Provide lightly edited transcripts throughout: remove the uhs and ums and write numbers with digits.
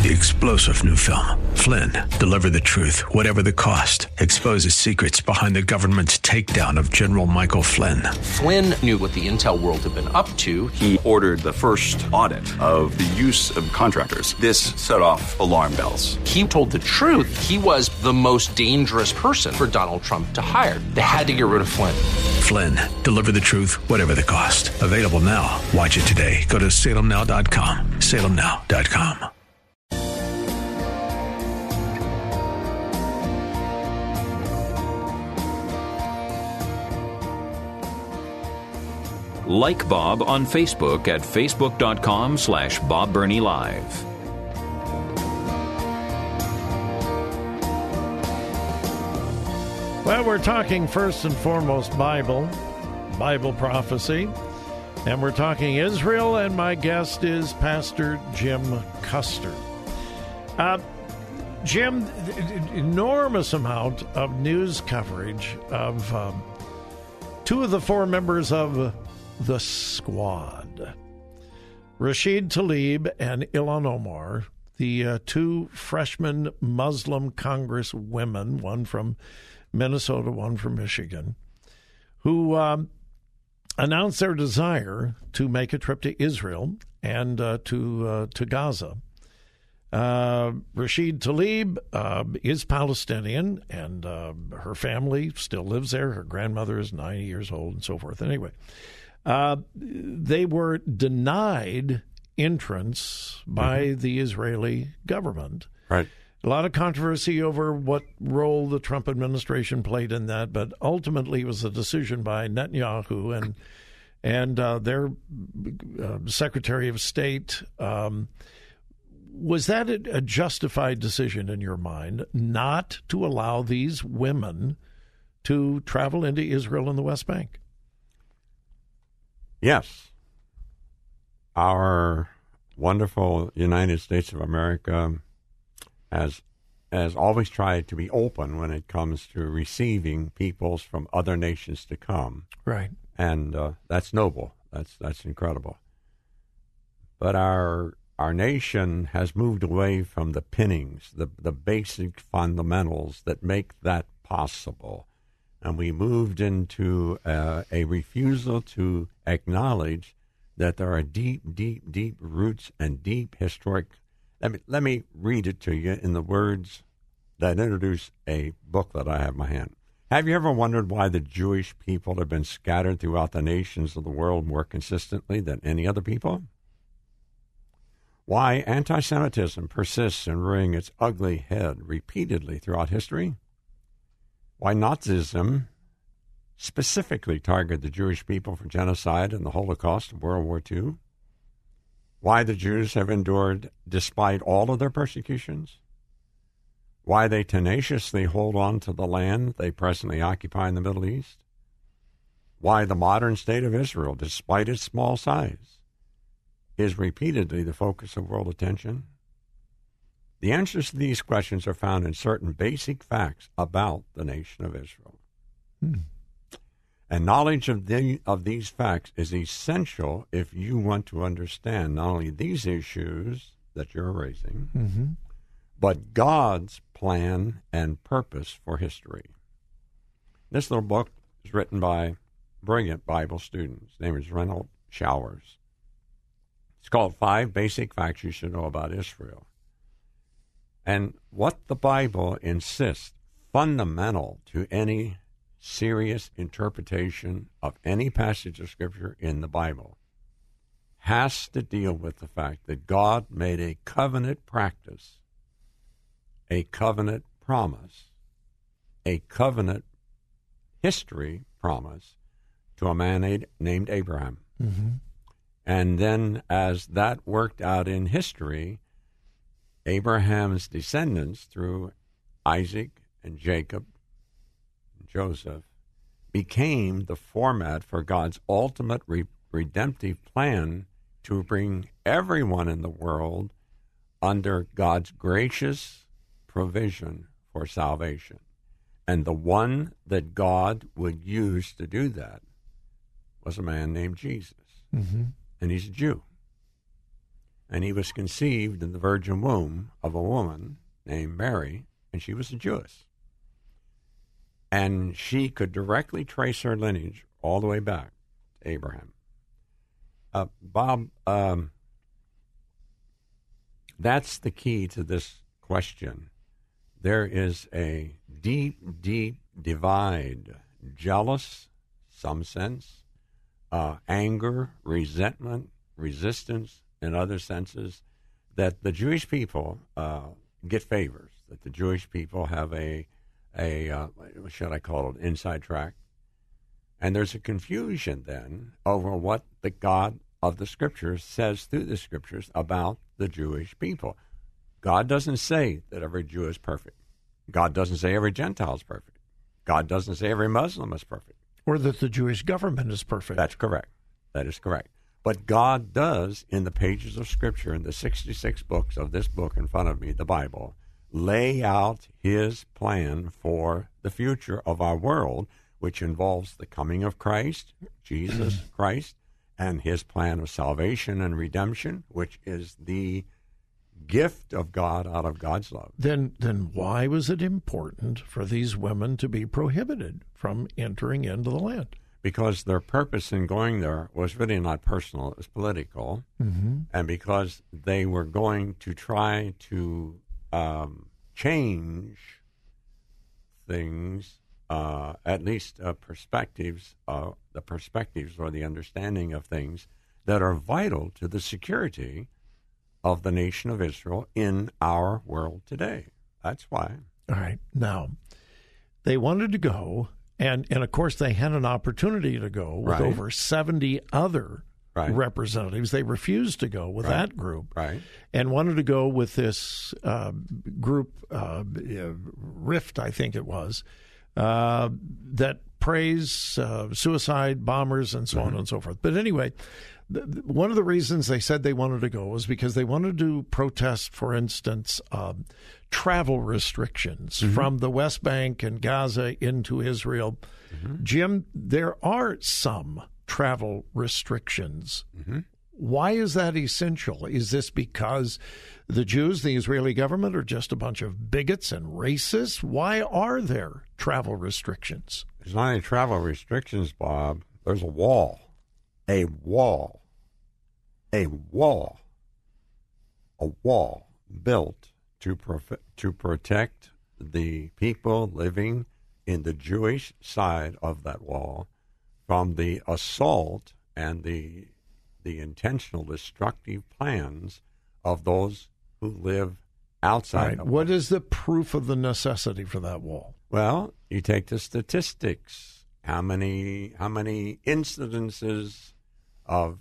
The explosive new film, Flynn, deliver the truth, whatever the cost, exposes secrets behind the government's takedown of General Michael Flynn. Flynn knew what the intel world had been up to. He ordered the first audit of the use of contractors. This set off alarm bells. He told the truth. He was the most dangerous person for Donald Trump to hire. They had to get rid of Flynn. Flynn, deliver the truth, whatever the cost. Available now. Watch it today. Go to salemnow.com. salemnow.com. Like Bob on Facebook at facebook.com/Bob Burney Live. Well, we're talking first and foremost Bible prophecy, and we're talking Israel, and my guest is Pastor Jim Custer. Jim, enormous amount of news coverage of two of the four members of the Squad, Rashid Tlaib and Ilhan Omar, the two freshman Muslim Congress women, one from Minnesota, one from Michigan, who announced their desire to make a trip to Israel and to Gaza. Rashid Tlaib is Palestinian, and her family still lives there. Her grandmother is 90 years old and so forth. Anyway, they were denied entrance by the Israeli government. Right. A lot of controversy over what role the Trump administration played in that, but ultimately it was a decision by Netanyahu and their Secretary of State. Was that a justified decision in your mind not to allow these women to travel into Israel and the West Bank? Yes. Our wonderful United States of America has always tried to be open when it comes to receiving peoples from other nations to come. Right. And that's noble. That's incredible. But our nation has moved away from the pinnings, the basic fundamentals that make that possible. And we moved into a refusal to acknowledge that there are deep, deep, deep roots and deep historic. Let me read it to you in the words that introduce a book that I have in my hand. Have you ever wondered why the Jewish people have been scattered throughout the nations of the world more consistently than any other people? Why anti-Semitism persists in rearing its ugly head repeatedly throughout history? Why Nazism specifically targeted the Jewish people for genocide and the Holocaust of World War II? Why the Jews have endured despite all of their persecutions? Why they tenaciously hold on to the land they presently occupy in the Middle East? Why the modern state of Israel, despite its small size, is repeatedly the focus of world attention? The answers to these questions are found in certain basic facts about the nation of Israel. And knowledge of these facts is essential if you want to understand not only these issues that you're raising, but God's plan and purpose for history. This little book is written by brilliant Bible students. His name is Reynold Showers. It's called 5 Basic Facts You Should Know About Israel. And what the Bible insists, fundamental to any serious interpretation of any passage of Scripture in the Bible, has to deal with the fact that God made a covenant practice, a covenant promise, a covenant history promise to a man named Abraham. And then as that worked out in history, Abraham's descendants through Isaac and Jacob and Joseph became the format for God's ultimate redemptive plan to bring everyone in the world under God's gracious provision for salvation. And the one that God would use to do that was a man named Jesus. And he's a Jew. and he was conceived in the virgin womb of a woman named Mary, and she was a Jewess. And she could directly trace her lineage all the way back to Abraham. Bob, that's the key to this question. There is a deep, deep divide, jealous, some sense, anger, resentment, resistance, in other senses, that the Jewish people get favors, that the Jewish people have a what should I call it, inside track. And there's a confusion then over what the God of the Scriptures says through the Scriptures about the Jewish people. God doesn't say that every Jew is perfect. God doesn't say every Gentile is perfect. God doesn't say every Muslim is perfect. Or that the Jewish government is perfect. That's correct. That is correct. But God does, in the pages of Scripture, in the 66 books of this book in front of me, the Bible, lay out his plan for the future of our world, which involves the coming of Christ, Jesus Christ, and his plan of salvation and redemption, which is the gift of God out of God's love. Then why was it important for these women to be prohibited from entering into the land? Because their purpose in going there was really not personal, it was political, and because they were going to try to change things, at least perspectives, the perspectives or the understanding of things that are vital to the security of the nation of Israel in our world today. That's why. All right. Now, they wanted to go, and of course they had an opportunity to go with over 70 other representatives. They refused to go with that group and wanted to go with this group, Rift, I think it was, that praise suicide bombers and so on and so forth. But anyway, one of the reasons they said they wanted to go was because they wanted to protest, for instance, travel restrictions from the West Bank and Gaza into Israel. Jim, there are some travel restrictions. Why is that essential? Is this because the Jews, the Israeli government, are just a bunch of bigots and racists? Why are there travel restrictions? There's not any travel restrictions, Bob. There's a wall. A wall built to protect the people living in the Jewish side of that wall from the assault and the intentional destructive plans of those who live outside. What is the proof of the necessity for that wall? Well, you take the statistics. How many incidences of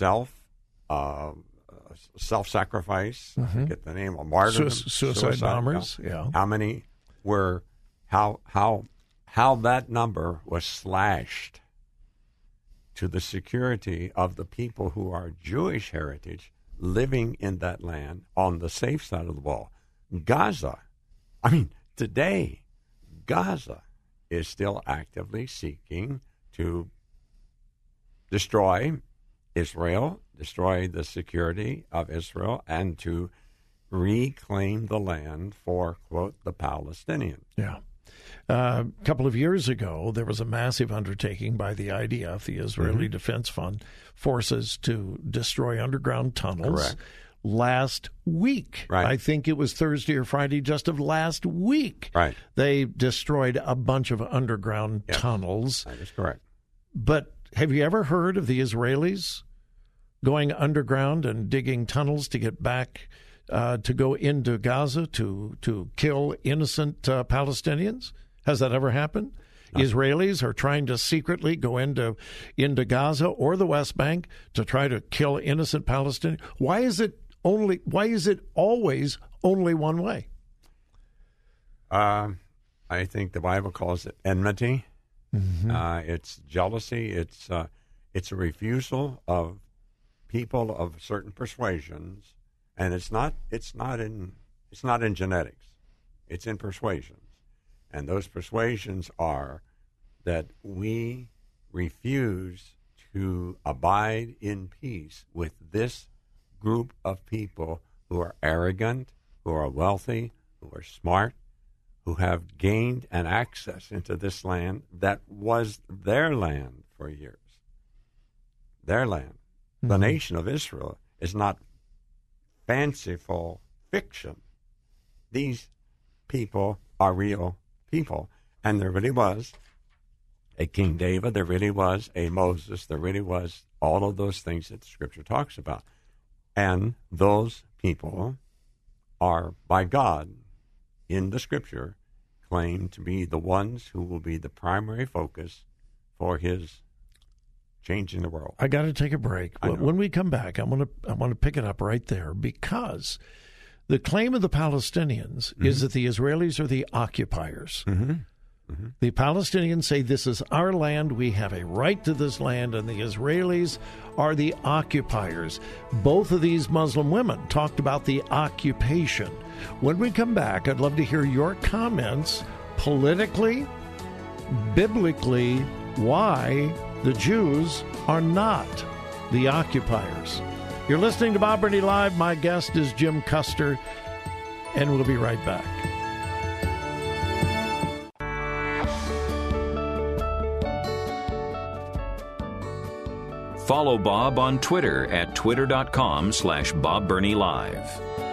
self-sacrifice? I forget the name of martyrdom, suicide bombers. Yeah. How many were? How that number was slashed to the security of the people who are Jewish heritage living in that land on the safe side of the wall. Gaza, today, Gaza is still actively seeking to destroy Israel, destroy the security of Israel, and to reclaim the land for, quote, the Palestinians. Yeah. A couple of years ago, there was a massive undertaking by the IDF, the Israeli Defense Fund, forces to destroy underground tunnels. Correct. Last week, I think it was Thursday or Friday just of last week, they destroyed a bunch of underground tunnels. That is correct. But have you ever heard of the Israelis going underground and digging tunnels to get back to go into Gaza to kill innocent Palestinians? Has that ever happened? No. Israelis are trying to secretly go into Gaza or the West Bank to try to kill innocent Palestinians. Why is it always only one way? I think the Bible calls it enmity. It's jealousy. It's a refusal of people of certain persuasions, and it's not in genetics. It's in persuasions. And those persuasions are that we refuse to abide in peace with this group of people who are arrogant, who are wealthy, who are smart, who have gained an access into this land that was their land for years. Their land. Mm-hmm. The nation of Israel is not fanciful fiction. These people are real people. And there really was a King David, there really was a Moses, there really was all of those things that the Scripture talks about. And those people are, by God, in the Scripture, claimed to be the ones who will be the primary focus for his changing the world. I got to take a break. When we come back, I want to pick it up right there, because the claim of the Palestinians mm-hmm. is that the Israelis are the occupiers. Mm-hmm. Mm-hmm. The Palestinians say this is our land, we have a right to this land, and the Israelis are the occupiers. Both of these Muslim women talked about the occupation. When we come back, I'd love to hear your comments politically, biblically, why the Jews are not the occupiers. You're listening to Bob Burney Live. My guest is Jim Custer, and we'll be right back. Follow Bob on Twitter at twitter.com/Bob Burney Live.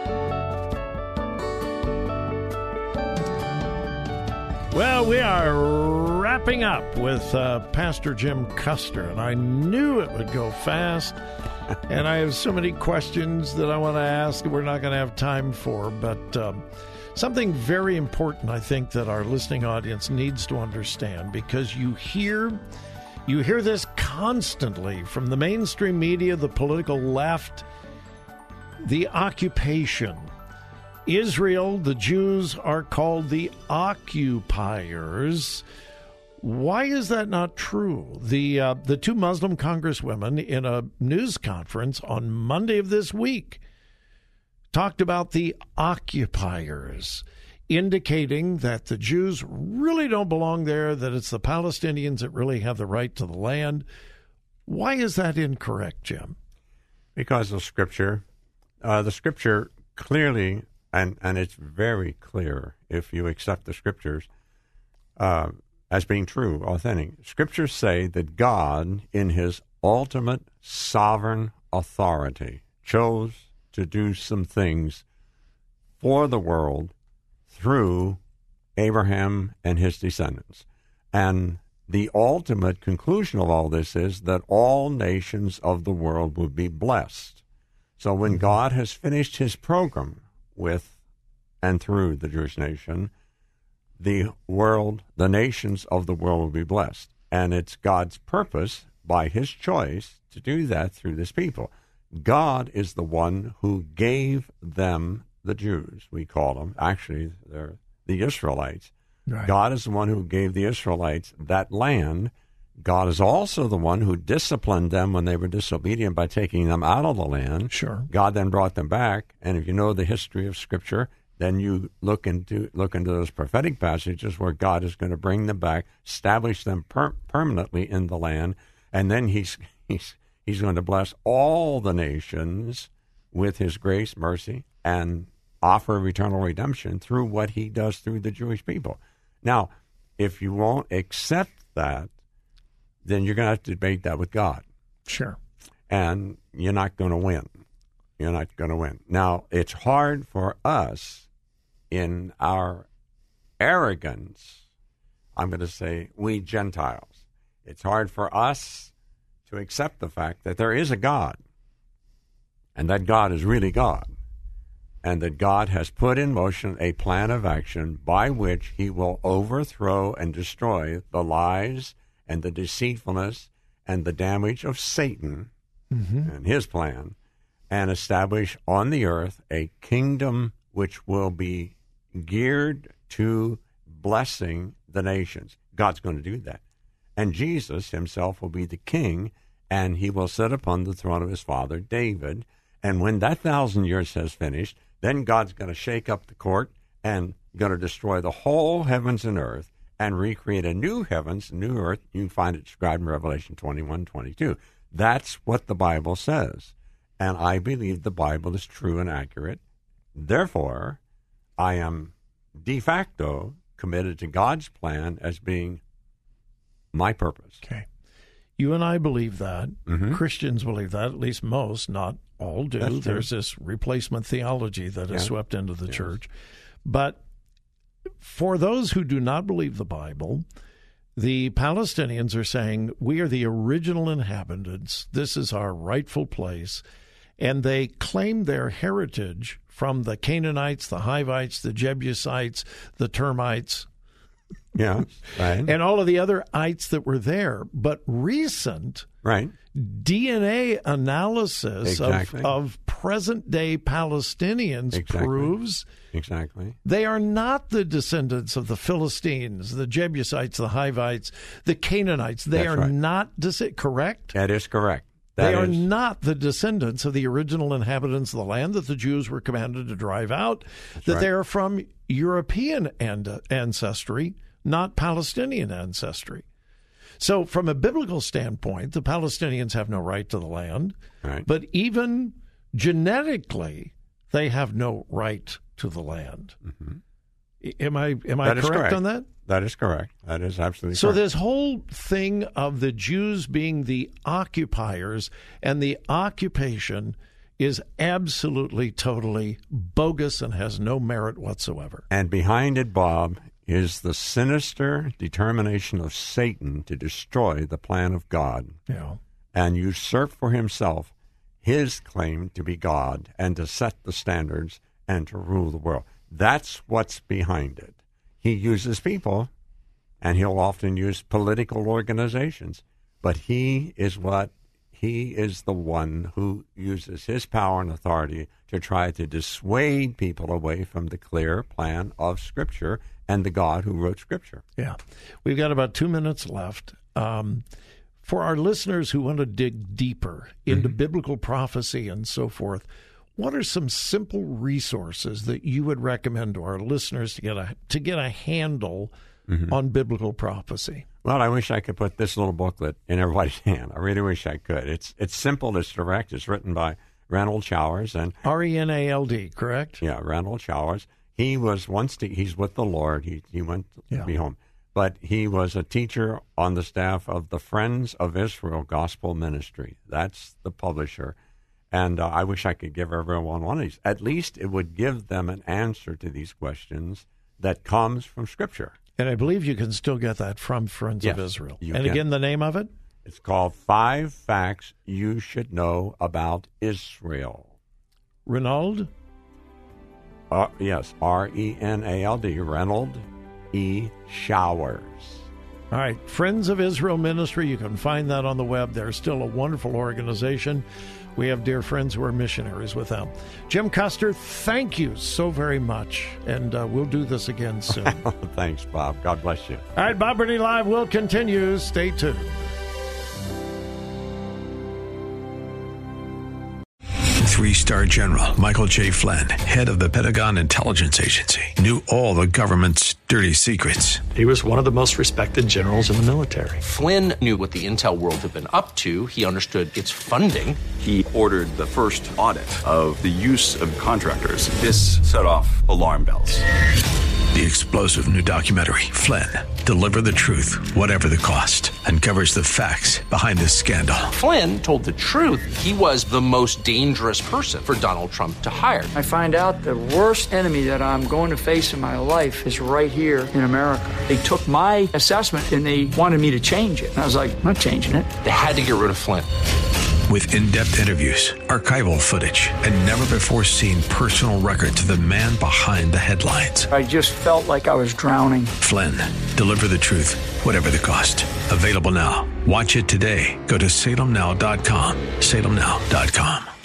Well, we are wrapping up with Pastor Jim Custer, and I knew it would go fast, and I have so many questions that I want to ask we're not going to have time for, but something very important I think that our listening audience needs to understand, because you hear this constantly from the mainstream media, the political left, the occupation. Israel, the Jews, are called the occupiers. Why is that not true? The two Muslim congresswomen in a news conference on Monday of this week talked about the occupiers, indicating that the Jews really don't belong there, that it's the Palestinians that really have the right to the land. Why is that incorrect, Jim? Because of Scripture. The Scripture clearly, and it's very clear if you accept the Scriptures as being true, authentic. Scriptures say that God, in his ultimate sovereign authority, chose to do some things for the world through Abraham and his descendants. And the ultimate conclusion of all this is that all nations of the world would be blessed. So when God has finished his program with and through the Jewish nation, the world, the nations of the world will be blessed. And it's God's purpose, by his choice, to do that through this people. God is the one who gave them, the Jews, we call them. Actually, they're the Israelites. Right. God is the one who gave the Israelites that land. God is also the one who disciplined them when they were disobedient by taking them out of the land. Sure. God then brought them back. And if you know the history of Scripture, then you look into those prophetic passages where God is going to bring them back, establish them permanently in the land, and then he's going to bless all the nations with his grace, mercy, and offer of eternal redemption through what he does through the Jewish people. Now, if you won't accept that, then you're going to have to debate that with God. Sure. And you're not going to win. You're not going to win. Now, it's hard for us in our arrogance, I'm going to say we Gentiles. It's hard for us to accept the fact that there is a God, and that God is really God, and that God has put in motion a plan of action by which he will overthrow and destroy the lies and the deceitfulness and the damage of Satan and his plan, and establish on the earth a kingdom which will be geared to blessing the nations. God's going to do that. And Jesus himself will be the king, and he will sit upon the throne of his father David. And when that 1,000 years has finished, then God's going to shake up the court and going to destroy the whole heavens and earth and recreate a new heavens, new earth. You can find it described in Revelation 21:22. That's what the Bible says. and I believe the Bible is true and accurate. Therefore, I am de facto committed to God's plan as being my purpose. Okay. You and I believe that. Mm-hmm. Christians believe that, at least most, not all do. That's true. There's this replacement theology that is swept into the church. But for those who do not believe the Bible, the Palestinians are saying, we are the original inhabitants. This is our rightful place. And they claim their heritage from the Canaanites, the Hivites, the Jebusites, the termites, Yeah, right. and all of the other ites that were there. But recent Right. DNA analysis Exactly. of present-day Palestinians Exactly. proves Exactly. they are not the descendants of the Philistines, the Jebusites, the Hivites, the Canaanites. They That's are right. not correct? That is correct. They are is- not the descendants of the original inhabitants of the land that the Jews were commanded to drive out, that right. they are from European ancestry, not Palestinian ancestry. So from a biblical standpoint, the Palestinians have no right to the land, Right. but even genetically, they have no right to the land. Am I That is correct on that? That is correct. That is absolutely So correct. this whole thing of the Jews being the occupiers and the occupation is absolutely, totally bogus and has no merit whatsoever. And behind it, Bob, is the sinister determination of Satan to destroy the plan of God Yeah. and usurp for himself his claim to be God and to set the standards and to rule the world. That's what's behind it. He uses people, and he'll often use political organizations, but he is the one who uses his power and authority to try to dissuade people away from the clear plan of Scripture and the God who wrote Scripture. Yeah. We've got about 2 minutes left. For our listeners who want to dig deeper into biblical prophecy and so forth, what are some simple resources that you would recommend to our listeners to get a handle on biblical prophecy? Well, I wish I could put this little booklet in everybody's hand. I really wish I could. It's simple. It's direct. It's written by Randall Chowers. And Renald, correct? yeah, Randall Chowers. He was he's with the Lord. He went to be home. But he was a teacher on the staff of the Friends of Israel Gospel Ministry. That's the publisher. And I wish I could give everyone one of these. At least it would give them an answer to these questions that comes from Scripture. And I believe you can still get that from Friends of Yes, Israel. you And can. again, the name of it? It's called 5 Facts You Should Know About Israel. Renald? Yes, Renald, Reynold E. Showers. All right, Friends of Israel Ministry. You can find that on the web. They're still a wonderful organization. We have dear friends who are missionaries with them. Jim Custer, thank you so very much, and we'll do this again soon. Thanks, Bob. God bless you. All right, Bob Burney Live will continue. Stay tuned. Three-star General Michael J. Flynn, head of the Pentagon Intelligence Agency, knew all the government's dirty secrets. He was one of the most respected generals in the military. Flynn knew what the intel world had been up to. He understood its funding. He ordered the first audit of the use of contractors. This set off alarm bells. The explosive new documentary, Flynn, Deliver the Truth, Whatever the Cost, uncovers the facts behind this scandal. Flynn told the truth. He was the most dangerous person for Donald Trump to hire. I find out the worst enemy that I'm going to face in my life is right here in America. They took my assessment and they wanted me to change it. And I was like, I'm not changing it. They had to get rid of Flynn. With in-depth interviews, archival footage, and never-before-seen personal records of the man behind the headlines. I just felt like I was drowning. Flynn, Deliver the Truth, Whatever the Cost. Available now. Watch it today. Go to salemnow.com. salemnow.com.